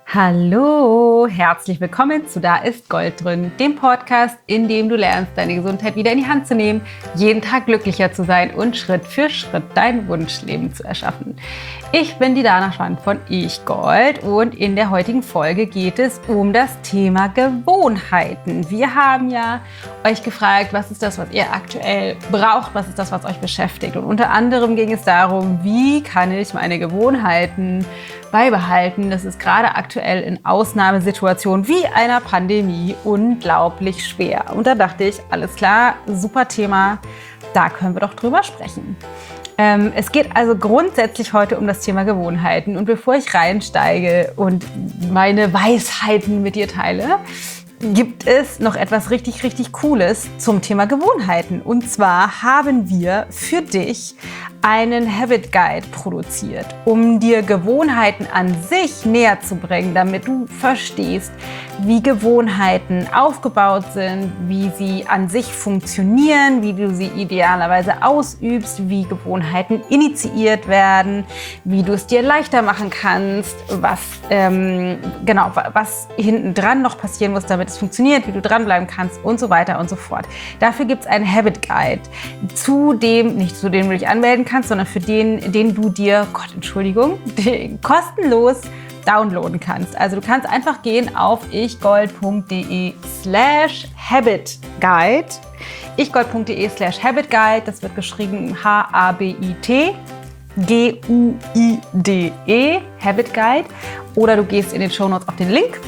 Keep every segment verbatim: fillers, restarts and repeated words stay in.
Hallo, herzlich willkommen zu Da ist Gold drin, dem Podcast, in dem du lernst, deine Gesundheit wieder in die Hand zu nehmen, jeden Tag glücklicher zu sein und Schritt für Schritt dein Wunschleben zu erschaffen. Ich bin die Dana Schwand von Ich Gold und in der heutigen Folge geht es um das Thema Gewohnheiten. Wir haben ja euch gefragt, was ist das, was ihr aktuell braucht, was ist das, was euch beschäftigt. Und unter anderem ging es darum, wie kann ich meine Gewohnheiten beibehalten. Das ist gerade aktuell in Ausnahmesituationen wie einer Pandemie unglaublich schwer. Und da dachte ich, alles klar, super Thema, da können wir doch drüber sprechen. Ähm, es geht also grundsätzlich heute um das Thema Gewohnheiten. Und bevor ich reinsteige und meine Weisheiten mit dir teile, gibt es noch etwas richtig, richtig Cooles zum Thema Gewohnheiten. Und zwar haben wir für dich einen Habit Guide produziert, um dir Gewohnheiten an sich näher zu bringen, damit du verstehst, wie Gewohnheiten aufgebaut sind, wie sie an sich funktionieren, wie du sie idealerweise ausübst, wie Gewohnheiten initiiert werden, wie du es dir leichter machen kannst, was, ähm, genau, was hinten dran noch passieren muss, damit es funktioniert, wie du dranbleiben kannst und so weiter und so fort. Dafür gibt es einen Habit Guide, zu dem, nicht zu dem du dich anmelden kannst, sondern für den, den du dir, Gott, Entschuldigung, kostenlos downloaden kannst. Also du kannst einfach gehen auf ichgold.de slash habitguide. ichgold.de slash habitguide, das wird geschrieben H A B I T G U I D E, Habit Guide. Oder du gehst in den Shownotes auf den Link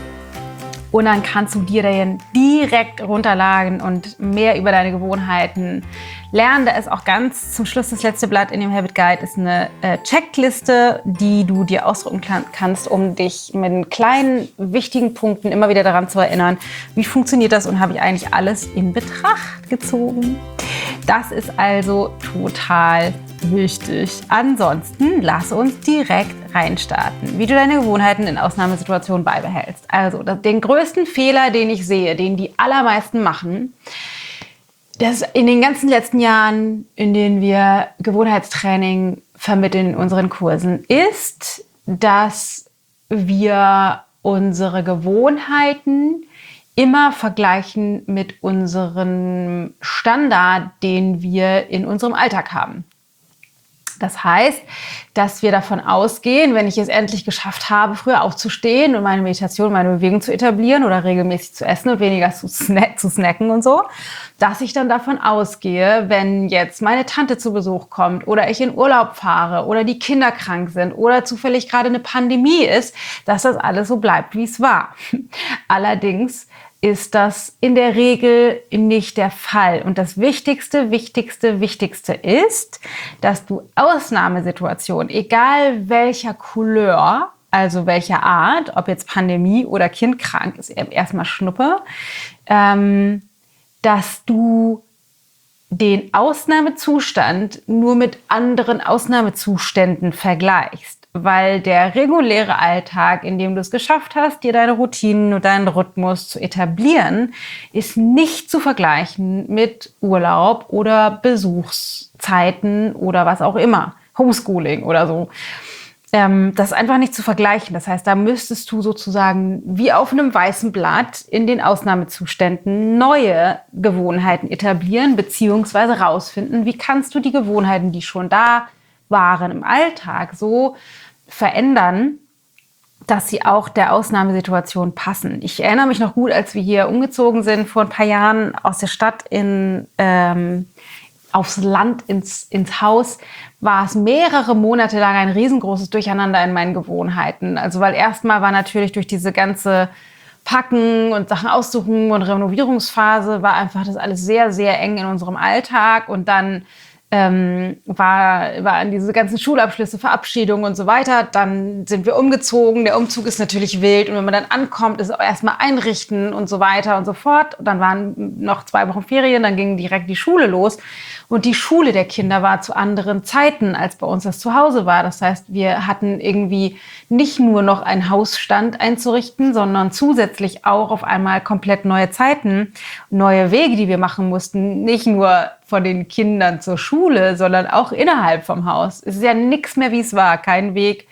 und dann kannst du dir den direkt runterladen und mehr über deine Gewohnheiten lernen. Da ist auch ganz zum Schluss das letzte Blatt in dem Habit Guide ist eine äh, Checkliste, die du dir ausdrucken kann, kannst, um dich mit kleinen, wichtigen Punkten immer wieder daran zu erinnern, wie funktioniert das und habe ich eigentlich alles in Betracht gezogen. Das ist also total wichtig. Ansonsten lass uns direkt reinstarten, wie du deine Gewohnheiten in Ausnahmesituationen beibehältst. Also den größten Fehler, den ich sehe, den die allermeisten machen, das in den ganzen letzten Jahren, in denen wir Gewohnheitstraining vermitteln in unseren Kursen, ist, dass wir unsere Gewohnheiten immer vergleichen mit unserem Standard, den wir in unserem Alltag haben. Das heißt, dass wir davon ausgehen, wenn ich es endlich geschafft habe, früher aufzustehen und meine Meditation, meine Bewegung zu etablieren oder regelmäßig zu essen und weniger zu, sna- zu snacken und so, dass ich dann davon ausgehe, wenn jetzt meine Tante zu Besuch kommt oder ich in Urlaub fahre oder die Kinder krank sind oder zufällig gerade eine Pandemie ist, dass das alles so bleibt, wie es war. Allerdings ist das in der Regel nicht der Fall. Und das Wichtigste, Wichtigste, Wichtigste ist, dass du Ausnahmesituationen, egal welcher Couleur, also welcher Art, ob jetzt Pandemie oder Kind krank ist, erstmal Schnuppe, ähm, dass du den Ausnahmezustand nur mit anderen Ausnahmezuständen vergleichst. Weil der reguläre Alltag, in dem du es geschafft hast, dir deine Routinen und deinen Rhythmus zu etablieren, ist nicht zu vergleichen mit Urlaub oder Besuchszeiten oder was auch immer, Homeschooling oder so. Ähm, das ist einfach nicht zu vergleichen. Das heißt, da müsstest du sozusagen wie auf einem weißen Blatt in den Ausnahmezuständen neue Gewohnheiten etablieren beziehungsweise rausfinden, wie kannst du die Gewohnheiten, die schon da waren im Alltag, so verändern, dass sie auch der Ausnahmesituation passen. Ich erinnere mich noch gut, als wir hier umgezogen sind vor ein paar Jahren aus der Stadt in, ähm, aufs Land ins, ins Haus, war es mehrere Monate lang ein riesengroßes Durcheinander in meinen Gewohnheiten. Also weil erstmal war natürlich durch diese ganze Packen und Sachen aussuchen und Renovierungsphase war einfach das alles sehr, sehr eng in unserem Alltag und dann Ähm, war, waren diese ganzen Schulabschlüsse, Verabschiedungen und so weiter. Dann sind wir umgezogen. Der Umzug ist natürlich wild. Und wenn man dann ankommt, ist es auch erstmal einrichten und so weiter und so fort. Und dann waren noch zwei Wochen Ferien, dann ging direkt die Schule los. Und die Schule der Kinder war zu anderen Zeiten, als bei uns das Zuhause war. Das heißt, wir hatten irgendwie nicht nur noch einen Hausstand einzurichten, sondern zusätzlich auch auf einmal komplett neue Zeiten, neue Wege, die wir machen mussten. Nicht nur von den Kindern zur Schule, sondern auch innerhalb vom Haus. Es ist ja nichts mehr, wie es war. Kein Weg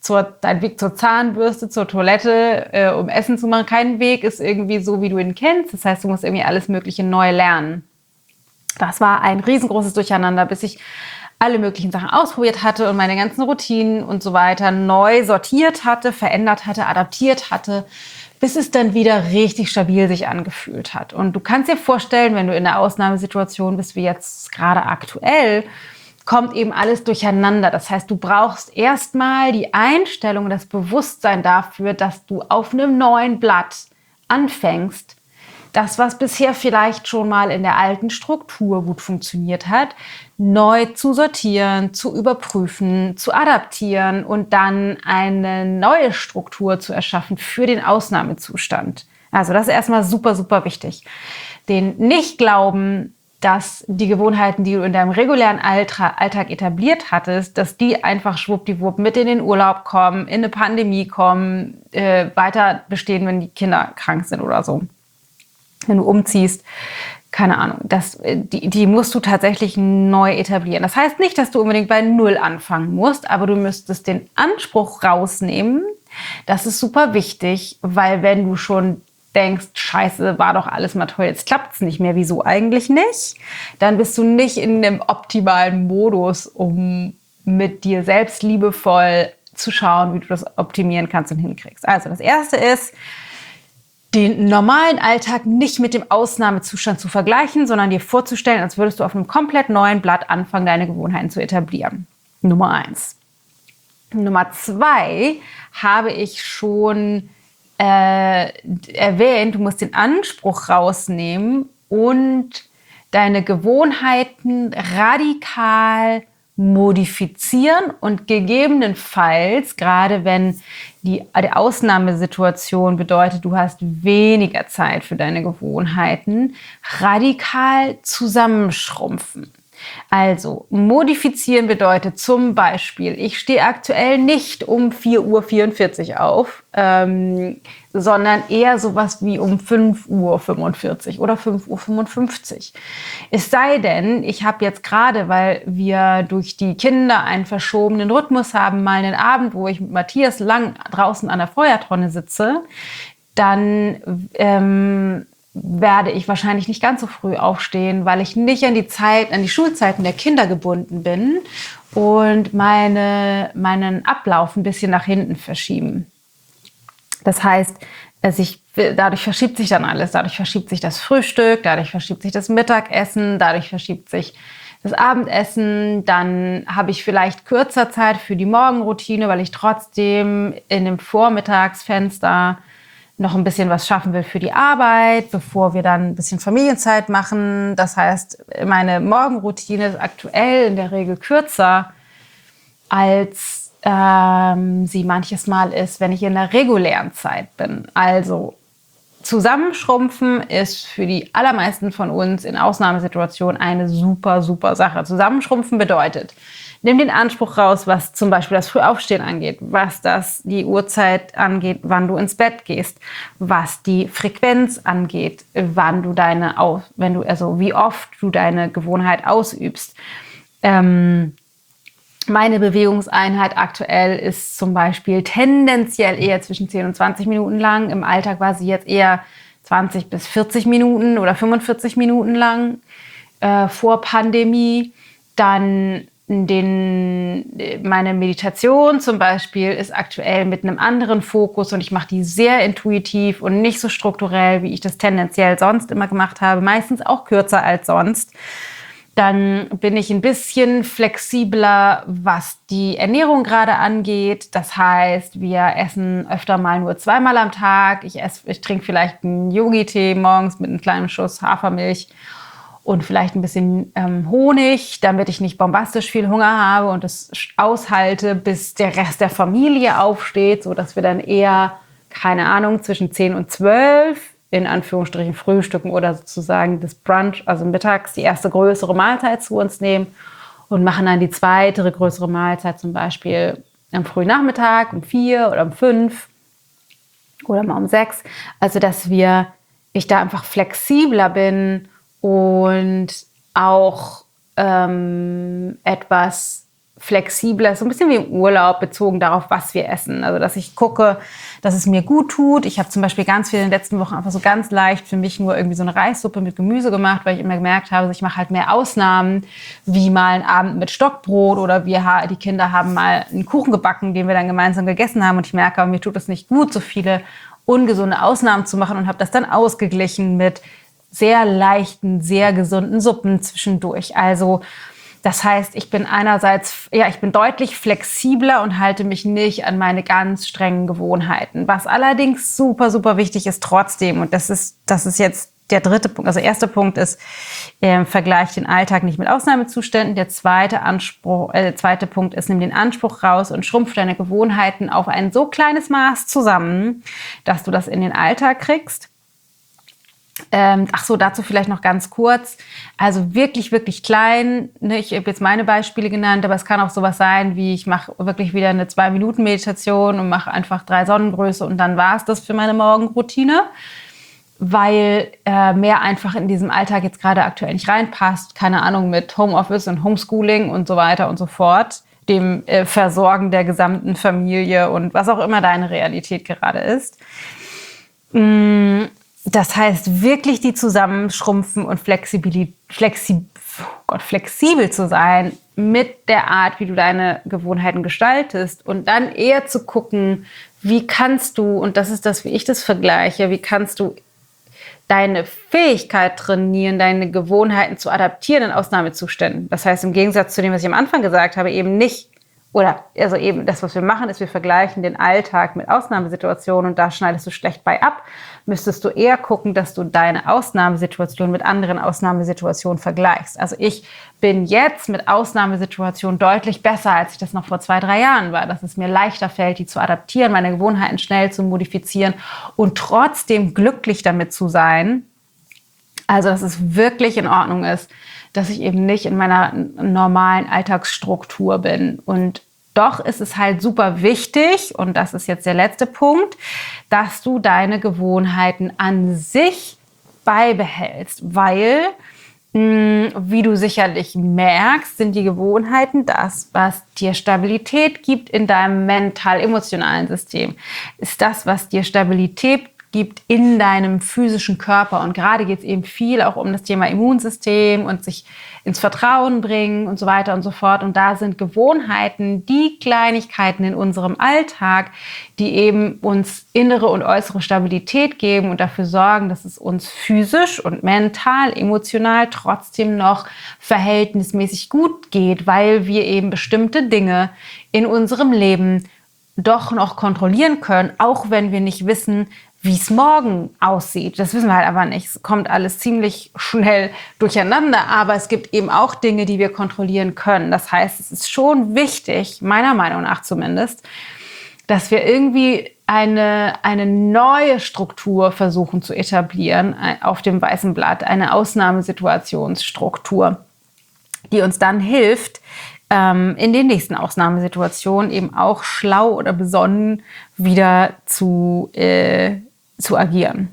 zur, dein Weg zur Zahnbürste, zur Toilette, äh, um Essen zu machen. Kein Weg ist irgendwie so, wie du ihn kennst. Das heißt, du musst irgendwie alles Mögliche neu lernen. Das war ein riesengroßes Durcheinander, bis ich alle möglichen Sachen ausprobiert hatte und meine ganzen Routinen und so weiter neu sortiert hatte, verändert hatte, adaptiert hatte, bis es dann wieder richtig stabil sich angefühlt hat. Und du kannst dir vorstellen, wenn du in einer Ausnahmesituation bist, wie jetzt gerade aktuell, kommt eben alles durcheinander. Das heißt, du brauchst erstmal die Einstellung, das Bewusstsein dafür, dass du auf einem neuen Blatt anfängst, das, was bisher vielleicht schon mal in der alten Struktur gut funktioniert hat, neu zu sortieren, zu überprüfen, zu adaptieren und dann eine neue Struktur zu erschaffen für den Ausnahmezustand. Also das ist erstmal super, super wichtig. Den Nicht-Glauben, dass die Gewohnheiten, die du in deinem regulären Alltag etabliert hattest, dass die einfach schwuppdiwupp mit in den Urlaub kommen, in eine Pandemie kommen, äh, weiter bestehen, wenn die Kinder krank sind oder so. Wenn du umziehst, keine Ahnung, das, die, die musst du tatsächlich neu etablieren. Das heißt nicht, dass du unbedingt bei Null anfangen musst, aber du müsstest den Anspruch rausnehmen. Das ist super wichtig, weil wenn du schon denkst, scheiße, war doch alles mal toll, jetzt klappt es nicht mehr, wieso eigentlich nicht? Dann bist du nicht in dem optimalen Modus, um mit dir selbst liebevoll zu schauen, wie du das optimieren kannst und hinkriegst. Also das Erste ist, den normalen Alltag nicht mit dem Ausnahmezustand zu vergleichen, sondern dir vorzustellen, als würdest du auf einem komplett neuen Blatt anfangen, deine Gewohnheiten zu etablieren. Nummer eins. Nummer zwei habe ich schon äh, erwähnt, du musst den Anspruch rausnehmen und deine Gewohnheiten radikal modifizieren und gegebenenfalls, gerade wenn die, die Ausnahmesituation bedeutet, du hast weniger Zeit für deine Gewohnheiten, radikal zusammenschrumpfen. Also modifizieren bedeutet zum Beispiel, ich stehe aktuell nicht um vier Uhr vierundvierzig auf, ähm, sondern eher sowas wie um fünf Uhr fünfundvierzig oder fünf Uhr fünfundfünfzig. Es sei denn, ich habe jetzt gerade, weil wir durch die Kinder einen verschobenen Rhythmus haben, mal einen Abend, wo ich mit Matthias lang draußen an der Feuertonne sitze, dann ähm, werde ich wahrscheinlich nicht ganz so früh aufstehen, weil ich nicht an die Zeit, an die Schulzeiten der Kinder gebunden bin und meine, meinen Ablauf ein bisschen nach hinten verschieben. Das heißt, also ich, dadurch verschiebt sich dann alles. Dadurch verschiebt sich das Frühstück, dadurch verschiebt sich das Mittagessen, dadurch verschiebt sich das Abendessen. Dann habe ich vielleicht kürzer Zeit für die Morgenroutine, weil ich trotzdem in dem Vormittagsfenster noch ein bisschen was schaffen will für die Arbeit, bevor wir dann ein bisschen Familienzeit machen. Das heißt, meine Morgenroutine ist aktuell in der Regel kürzer, als ähm, sie manches Mal ist, wenn ich in der regulären Zeit bin. Also Zusammenschrumpfen ist für die allermeisten von uns in Ausnahmesituationen eine super, super Sache. Zusammenschrumpfen bedeutet, nimm den Anspruch raus, was zum Beispiel das Frühaufstehen angeht, was das die Uhrzeit angeht, wann du ins Bett gehst, was die Frequenz angeht, wann du deine, wenn du, also wie oft du deine Gewohnheit ausübst. Ähm, meine Bewegungseinheit aktuell ist zum Beispiel tendenziell eher zwischen zehn und zwanzig Minuten lang. Im Alltag war sie jetzt eher zwanzig bis vierzig Minuten oder fünfundvierzig Minuten lang äh, vor Pandemie. Dann Den, meine Meditation zum Beispiel ist aktuell mit einem anderen Fokus und ich mache die sehr intuitiv und nicht so strukturell, wie ich das tendenziell sonst immer gemacht habe, meistens auch kürzer als sonst. Dann bin ich ein bisschen flexibler, was die Ernährung gerade angeht. Das heißt, wir essen öfter mal nur zweimal am Tag. Ich, esse, ich trinke vielleicht einen Yogi-Tee morgens mit einem kleinen Schuss Hafermilch und vielleicht ein bisschen ähm, Honig, damit ich nicht bombastisch viel Hunger habe und es aushalte, bis der Rest der Familie aufsteht, sodass wir dann eher, keine Ahnung, zwischen zehn und zwölf, in Anführungsstrichen frühstücken oder sozusagen das Brunch, also mittags die erste größere Mahlzeit zu uns nehmen und machen dann die zweite größere Mahlzeit zum Beispiel am frühen Nachmittag um vier oder um fünf oder mal um sechs. Also dass wir, ich da einfach flexibler bin und auch ähm, etwas flexibler, so ein bisschen wie im Urlaub, bezogen darauf, was wir essen. Also, dass ich gucke, dass es mir gut tut. Ich habe zum Beispiel ganz viel in den letzten Wochen einfach so ganz leicht für mich nur irgendwie so eine Reissuppe mit Gemüse gemacht, weil ich immer gemerkt habe, ich mache halt mehr Ausnahmen, wie mal einen Abend mit Stockbrot oder wir, die Kinder haben mal einen Kuchen gebacken, den wir dann gemeinsam gegessen haben und ich merke, mir tut es nicht gut, so viele ungesunde Ausnahmen zu machen und habe das dann ausgeglichen mit sehr leichten, sehr gesunden Suppen zwischendurch. Also das heißt, ich bin einerseits, ja, ich bin deutlich flexibler und halte mich nicht an meine ganz strengen Gewohnheiten. Was allerdings super, super wichtig ist trotzdem, und das ist, das ist jetzt der dritte Punkt. Also erster Punkt ist, äh, vergleich den Alltag nicht mit Ausnahmezuständen. Der zweite Anspruch, äh, der zweite Punkt ist, nimm den Anspruch raus und schrumpf deine Gewohnheiten auf ein so kleines Maß zusammen, dass du das in den Alltag kriegst. Ähm, ach so, dazu vielleicht noch ganz kurz. Also wirklich, wirklich klein. Ne? Ich habe jetzt meine Beispiele genannt, aber es kann auch sowas sein, wie ich mache wirklich wieder eine zwei-Minuten-Meditation und mache einfach drei Sonnengröße und dann war es das für meine Morgenroutine, weil äh, mehr einfach in diesem Alltag jetzt gerade aktuell nicht reinpasst. Keine Ahnung, mit Homeoffice und Homeschooling und so weiter und so fort. Dem äh, Versorgen der gesamten Familie und was auch immer deine Realität gerade ist. Mm. Das heißt, wirklich die zusammenschrumpfen und flexibel, flexi, oh Gott, flexibel zu sein mit der Art, wie du deine Gewohnheiten gestaltest und dann eher zu gucken, wie kannst du, und das ist das, wie ich das vergleiche, wie kannst du deine Fähigkeit trainieren, deine Gewohnheiten zu adaptieren in Ausnahmezuständen. Das heißt, im Gegensatz zu dem, was ich am Anfang gesagt habe, eben nicht, oder also eben das, was wir machen, ist, wir vergleichen den Alltag mit Ausnahmesituationen und da schneidest du schlecht bei ab. Müsstest du eher gucken, dass du deine Ausnahmesituation mit anderen Ausnahmesituationen vergleichst. Also ich bin jetzt mit Ausnahmesituationen deutlich besser, als ich das noch vor zwei, drei Jahren war. Dass es mir leichter fällt, die zu adaptieren, meine Gewohnheiten schnell zu modifizieren und trotzdem glücklich damit zu sein. Also dass es wirklich in Ordnung ist, dass ich eben nicht in meiner normalen Alltagsstruktur bin. Und doch ist es halt super wichtig, und das ist jetzt der letzte Punkt, dass du deine Gewohnheiten an sich beibehältst, weil, mh, wie du sicherlich merkst, sind die Gewohnheiten das, was dir Stabilität gibt in deinem mental-emotionalen System. Ist das, was dir Stabilität gibt in deinem physischen Körper. Und gerade geht es eben viel auch um das Thema Immunsystem und sich ins Vertrauen bringen und so weiter und so fort. Und da sind Gewohnheiten die Kleinigkeiten in unserem Alltag, die eben uns innere und äußere Stabilität geben und dafür sorgen, dass es uns physisch und mental, emotional trotzdem noch verhältnismäßig gut geht, weil wir eben bestimmte Dinge in unserem Leben doch noch kontrollieren können, auch wenn wir nicht wissen, wie es morgen aussieht. Das wissen wir halt aber nicht. Es kommt alles ziemlich schnell durcheinander, aber es gibt eben auch Dinge, die wir kontrollieren können. Das heißt, es ist schon wichtig, meiner Meinung nach zumindest, dass wir irgendwie eine, eine neue Struktur versuchen zu etablieren auf dem weißen Blatt, eine Ausnahmesituationsstruktur, die uns dann hilft, in den nächsten Ausnahmesituationen eben auch schlau oder besonnen wieder zu, äh, zu agieren.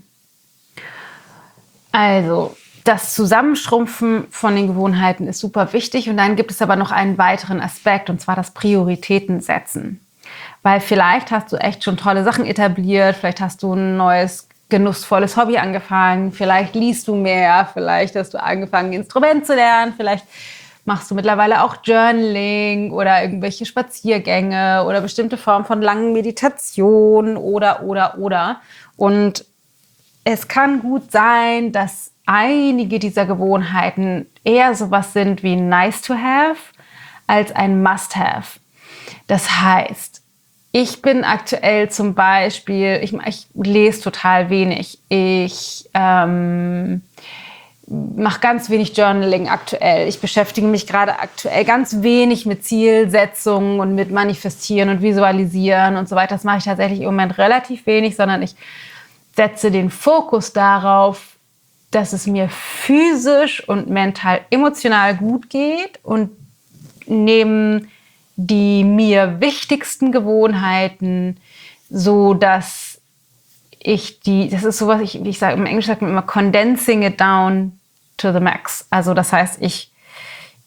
Also das Zusammenschrumpfen von den Gewohnheiten ist super wichtig und dann gibt es aber noch einen weiteren Aspekt und zwar das Prioritäten setzen. Weil vielleicht hast du echt schon tolle Sachen etabliert, vielleicht hast du ein neues genussvolles Hobby angefangen, vielleicht liest du mehr, vielleicht hast du angefangen, ein Instrument zu lernen, vielleicht machst du mittlerweile auch Journaling oder irgendwelche Spaziergänge oder bestimmte Formen von langen Meditationen oder, oder, oder. Und es kann gut sein, dass einige dieser Gewohnheiten eher sowas sind wie nice to have als ein must have. Das heißt, ich bin aktuell zum Beispiel, ich, ich lese total wenig. Ich ähm, mache ganz wenig Journaling aktuell. Ich beschäftige mich gerade aktuell ganz wenig mit Zielsetzungen und mit Manifestieren und Visualisieren und so weiter. Das mache ich tatsächlich im Moment relativ wenig, sondern ich setze den Fokus darauf, dass es mir physisch und mental emotional gut geht und nehme die mir wichtigsten Gewohnheiten, so dass ich die, das ist sowas, ich, ich sage im Englischen sagt man immer condensing it down to the max. Also das heißt, ich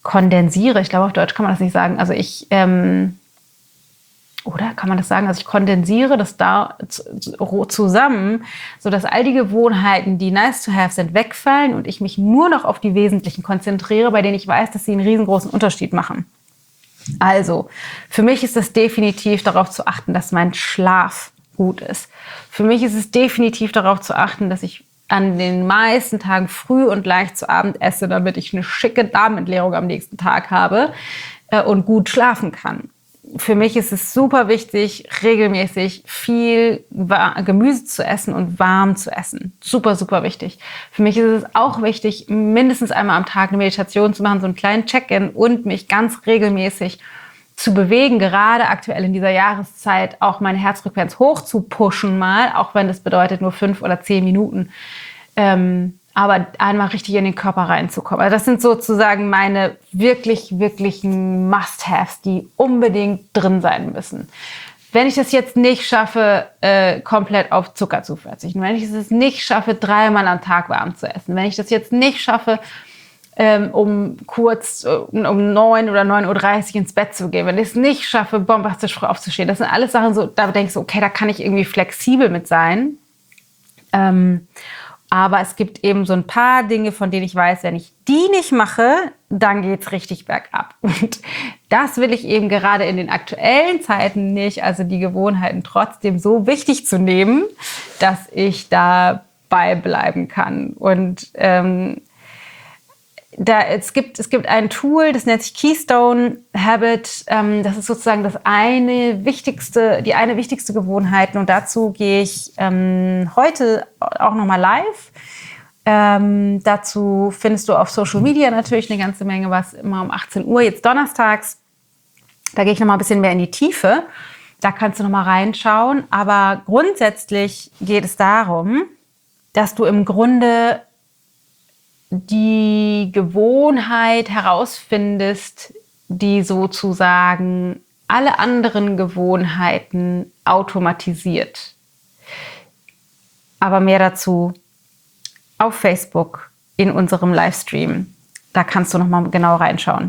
kondensiere. Ich glaube, auf Deutsch kann man das nicht sagen. Also ich, ähm, oder kann man das sagen? Also ich kondensiere das da zusammen, sodass all die Gewohnheiten, die nice to have sind, wegfallen und ich mich nur noch auf die wesentlichen konzentriere, bei denen ich weiß, dass sie einen riesengroßen Unterschied machen. Also, für mich ist es definitiv darauf zu achten, dass mein Schlaf gut ist. Für mich ist es definitiv darauf zu achten, dass ich an den meisten Tagen früh und leicht zu Abend esse, damit ich eine schicke Darmentleerung am nächsten Tag habe äh, und gut schlafen kann. Für mich ist es super wichtig, regelmäßig viel Gemüse zu essen und warm zu essen. Super, super wichtig. Für mich ist es auch wichtig, mindestens einmal am Tag eine Meditation zu machen, so einen kleinen Check-in und mich ganz regelmäßig zu bewegen, gerade aktuell in dieser Jahreszeit auch meine Herzfrequenz hoch zu pushen mal, auch wenn das bedeutet nur fünf oder zehn Minuten. Ähm, aber einmal richtig in den Körper reinzukommen. Also das sind sozusagen meine wirklich, wirklichen Must-Haves, die unbedingt drin sein müssen. Wenn ich das jetzt nicht schaffe, äh, komplett auf Zucker zu verzichten, wenn ich es nicht schaffe, dreimal am Tag warm zu essen, wenn ich das jetzt nicht schaffe, ähm, um kurz um neun oder neun Uhr dreißig ins Bett zu gehen, wenn ich es nicht schaffe, bombastisch früh aufzustehen, das sind alles Sachen, so, da denkst du, okay, da kann ich irgendwie flexibel mit sein. Ähm, Aber es gibt eben so ein paar Dinge, von denen ich weiß, wenn ich die nicht mache, dann geht's richtig bergab. Und das will ich eben gerade in den aktuellen Zeiten nicht, also die Gewohnheiten trotzdem so wichtig zu nehmen, dass ich dabei bleiben kann. Und ähm, da, es gibt, es gibt ein Tool, das nennt sich Keystone Habit. Ähm, das ist sozusagen das eine wichtigste, die eine wichtigste Gewohnheit. Und dazu gehe ich ähm, heute auch nochmal live. Ähm, dazu findest du auf Social Media natürlich eine ganze Menge was, immer um achtzehn Uhr, jetzt donnerstags. Da gehe ich nochmal ein bisschen mehr in die Tiefe. Da kannst du nochmal reinschauen. Aber grundsätzlich geht es darum, dass du im Grunde die Gewohnheit herausfindest, die sozusagen alle anderen Gewohnheiten automatisiert. Aber mehr dazu auf Facebook in unserem Livestream. Da kannst du noch mal genau reinschauen.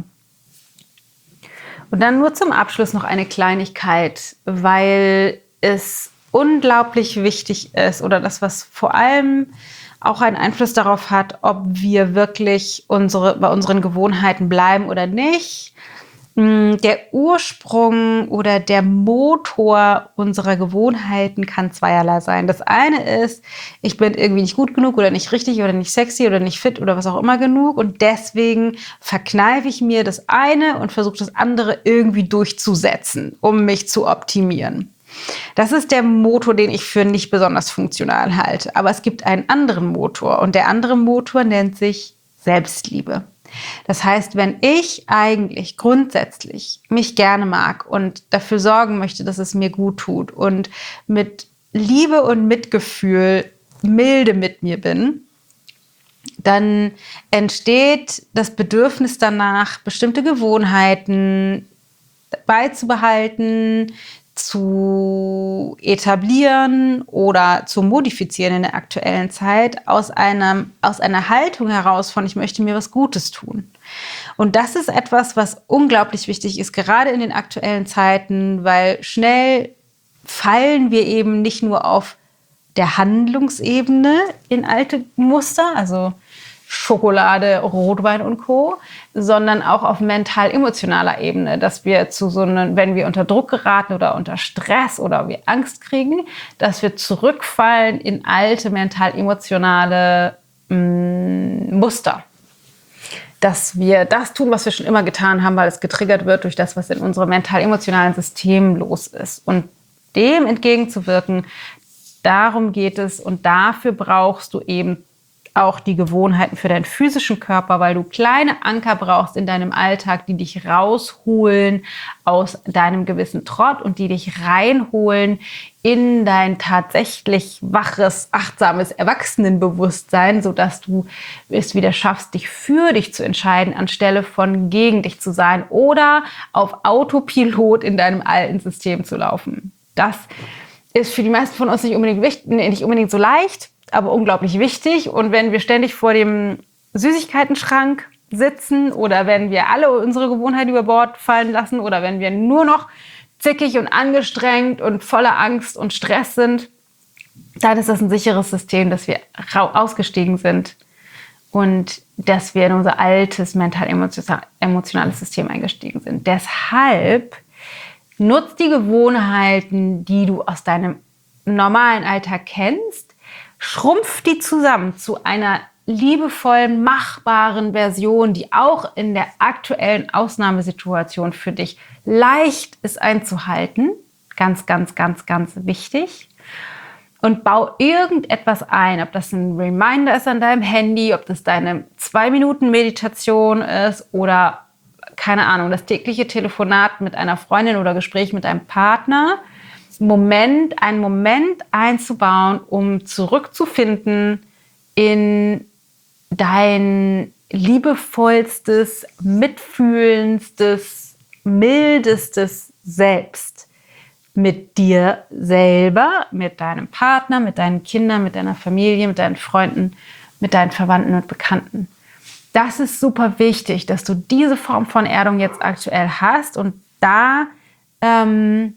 Und dann nur zum Abschluss noch eine Kleinigkeit, weil es unglaublich wichtig ist oder das, was vor allem auch einen Einfluss darauf hat, ob wir wirklich unsere, bei unseren Gewohnheiten bleiben oder nicht. Der Ursprung oder der Motor unserer Gewohnheiten kann zweierlei sein. Das eine ist, ich bin irgendwie nicht gut genug oder nicht richtig oder nicht sexy oder nicht fit oder was auch immer genug und deswegen verkneife ich mir das eine und versuche das andere irgendwie durchzusetzen, um mich zu optimieren. Das ist der Motor, den ich für nicht besonders funktional halte. Aber es gibt einen anderen Motor und der andere Motor nennt sich Selbstliebe. Das heißt, wenn ich eigentlich grundsätzlich mich gerne mag und dafür sorgen möchte, dass es mir gut tut und mit Liebe und Mitgefühl milde mit mir bin, dann entsteht das Bedürfnis danach, bestimmte Gewohnheiten beizubehalten, zu etablieren oder zu modifizieren in der aktuellen Zeit aus einer, aus einer Haltung heraus von, ich möchte mir was Gutes tun. Und das ist etwas, was unglaublich wichtig ist, gerade in den aktuellen Zeiten, weil schnell fallen wir eben nicht nur auf der Handlungsebene in alte Muster, also Schokolade, Rotwein und Co., sondern auch auf mental-emotionaler Ebene, dass wir zu so einem, wenn wir unter Druck geraten oder unter Stress oder wir Angst kriegen, dass wir zurückfallen in alte mental-emotionale mh, Muster. Dass wir das tun, was wir schon immer getan haben, weil es getriggert wird durch das, was in unserem mental-emotionalen System los ist. Und dem entgegenzuwirken, darum geht es und dafür brauchst du eben auch die Gewohnheiten für deinen physischen Körper, weil du kleine Anker brauchst in deinem Alltag, die dich rausholen aus deinem gewissen Trott und die dich reinholen in dein tatsächlich waches, achtsames Erwachsenenbewusstsein, sodass du es wieder schaffst, dich für dich zu entscheiden, anstelle von gegen dich zu sein oder auf Autopilot in deinem alten System zu laufen. Das ist für die meisten von uns nicht unbedingt, wichtig, nicht unbedingt so leicht, aber unglaublich wichtig. Und wenn wir ständig vor dem Süßigkeitenschrank sitzen oder wenn wir alle unsere Gewohnheiten über Bord fallen lassen oder wenn wir nur noch zickig und angestrengt und voller Angst und Stress sind, dann ist das ein sicheres System, dass wir ausgestiegen sind und dass wir in unser altes mental-emotionales System eingestiegen sind. Deshalb nutzt die Gewohnheiten, die du aus deinem normalen Alltag kennst, schrumpf die zusammen zu einer liebevollen, machbaren Version, die auch in der aktuellen Ausnahmesituation für dich leicht ist einzuhalten. Ganz, ganz, ganz, ganz wichtig. Und bau irgendetwas ein, ob das ein Reminder ist an deinem Handy, ob das deine zwei Minuten Meditation ist oder, keine Ahnung, das tägliche Telefonat mit einer Freundin oder Gespräch mit einem Partner. Moment, einen Moment einzubauen, um zurückzufinden in dein liebevollstes, mitfühlendstes, mildestes Selbst. Mit dir selber, mit deinem Partner, mit deinen Kindern, mit deiner Familie, mit deinen Freunden, mit deinen Verwandten und Bekannten. Das ist super wichtig, dass du diese Form von Erdung jetzt aktuell hast und da, ähm,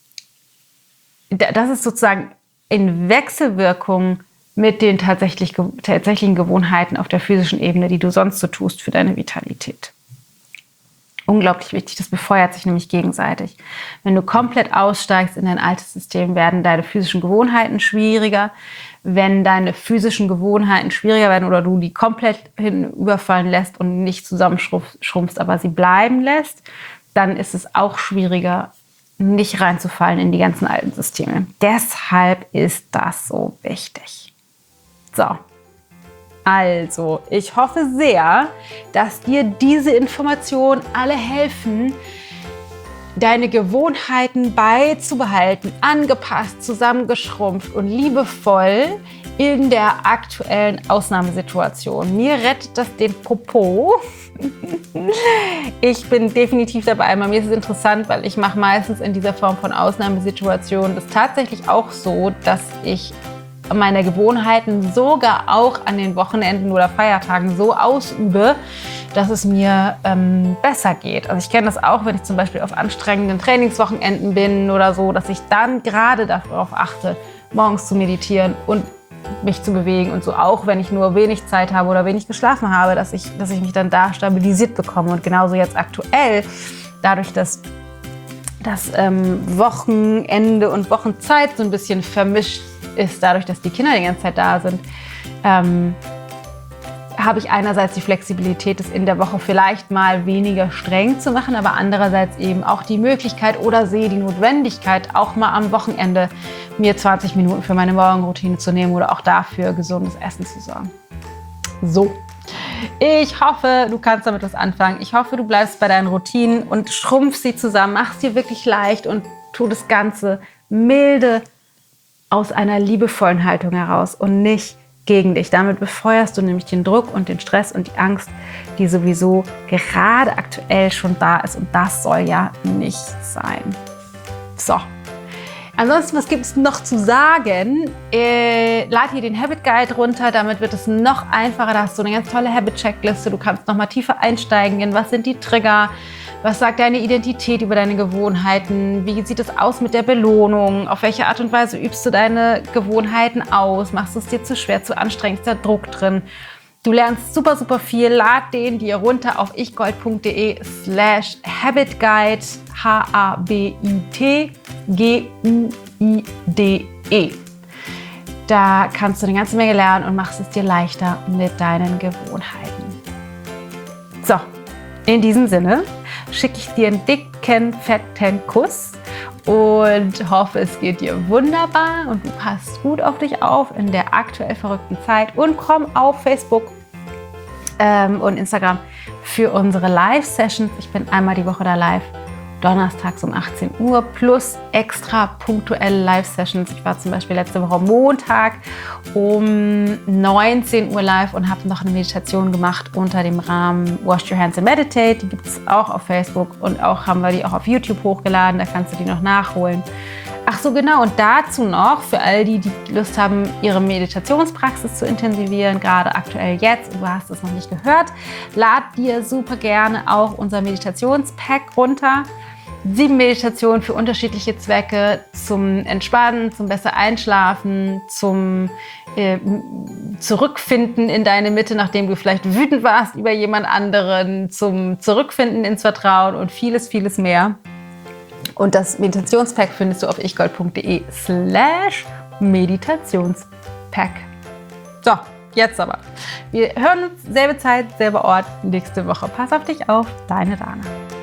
das ist sozusagen in Wechselwirkung mit den tatsächlich, tatsächlichen Gewohnheiten auf der physischen Ebene, die du sonst so tust für deine Vitalität. Unglaublich wichtig, das befeuert sich nämlich gegenseitig. Wenn du komplett aussteigst in dein altes System, werden deine physischen Gewohnheiten schwieriger. Wenn deine physischen Gewohnheiten schwieriger werden oder du die komplett hinüberfallen lässt und nicht zusammenschrumpfst, aber sie bleiben lässt, dann ist es auch schwieriger, nicht reinzufallen in die ganzen alten Systeme. Deshalb ist das so wichtig. So. Also, ich hoffe sehr, dass dir diese Informationen alle helfen, deine Gewohnheiten beizubehalten, angepasst, zusammengeschrumpft und liebevoll in der aktuellen Ausnahmesituation. Mir rettet das den Popo. Ich bin definitiv dabei. Bei mir ist es interessant, weil ich mache meistens in dieser Form von Ausnahmesituationen das tatsächlich auch so, dass ich meine Gewohnheiten sogar auch an den Wochenenden oder Feiertagen so ausübe, dass es mir ähm, besser geht. Also ich kenne das auch, wenn ich zum Beispiel auf anstrengenden Trainingswochenenden bin oder so, dass ich dann gerade darauf achte, morgens zu meditieren und mich zu bewegen und so, auch wenn ich nur wenig Zeit habe oder wenig geschlafen habe, dass ich, dass ich mich dann da stabilisiert bekomme. Und genauso jetzt aktuell, dadurch, dass das ähm, Wochenende und Wochenzeit so ein bisschen vermischt ist, dadurch, dass die Kinder die ganze Zeit da sind, ähm, habe ich einerseits die Flexibilität, es in der Woche vielleicht mal weniger streng zu machen, aber andererseits eben auch die Möglichkeit oder sehe die Notwendigkeit, auch mal am Wochenende mir zwanzig Minuten für meine Morgenroutine zu nehmen oder auch dafür gesundes Essen zu sorgen. So, ich hoffe, du kannst damit was anfangen. Ich hoffe, du bleibst bei deinen Routinen und schrumpfst sie zusammen, machst sie wirklich leicht und tu das Ganze milde aus einer liebevollen Haltung heraus und nicht gegen dich. Damit befeuerst du nämlich den Druck und den Stress und die Angst, die sowieso gerade aktuell schon da ist. Und das soll ja nicht sein. So. Ansonsten, was gibt es noch zu sagen? Äh, lad hier den Habit Guide runter, damit wird es noch einfacher. Da hast du eine ganz tolle Habit-Checkliste. Du kannst noch mal tiefer einsteigen in, was sind die Trigger, was sagt deine Identität über deine Gewohnheiten, wie sieht es aus mit der Belohnung, auf welche Art und Weise übst du deine Gewohnheiten aus, machst du es dir zu schwer, zu anstrengend, ist da Druck drin. Du lernst super, super viel. Lad den dir runter auf ichgold.de slash habitguide, H A B I T G U I D E. Da kannst du eine ganze Menge lernen und machst es dir leichter mit deinen Gewohnheiten. So, in diesem Sinne schicke ich dir einen dicken, fetten Kuss und hoffe, es geht dir wunderbar und du passt gut auf dich auf in der aktuell verrückten Zeit und komm auf Facebook ähm, und Instagram für unsere Live-Sessions. Ich bin einmal die Woche da live, donnerstags um achtzehn Uhr plus extra punktuelle Live-Sessions. Ich war zum Beispiel letzte Woche Montag um neunzehn Uhr live und habe noch eine Meditation gemacht unter dem Rahmen Wash Your Hands and Meditate. Die gibt es auch auf Facebook und auch haben wir die auch auf YouTube hochgeladen. Da kannst du die noch nachholen. Ach so, genau. Und dazu noch, für all die, die Lust haben, ihre Meditationspraxis zu intensivieren, gerade aktuell jetzt, und du hast es noch nicht gehört, lad dir super gerne auch unser Meditationspack runter. Sieben Meditationen für unterschiedliche Zwecke, zum Entspannen, zum besser Einschlafen, zum äh, Zurückfinden in deine Mitte, nachdem du vielleicht wütend warst über jemand anderen, zum Zurückfinden ins Vertrauen und vieles, vieles mehr. Und das Meditationspack findest du auf ichgold.de slash Meditationspack. So, jetzt aber. Wir hören uns selbe Zeit, selber Ort nächste Woche. Pass auf dich auf, deine Dana.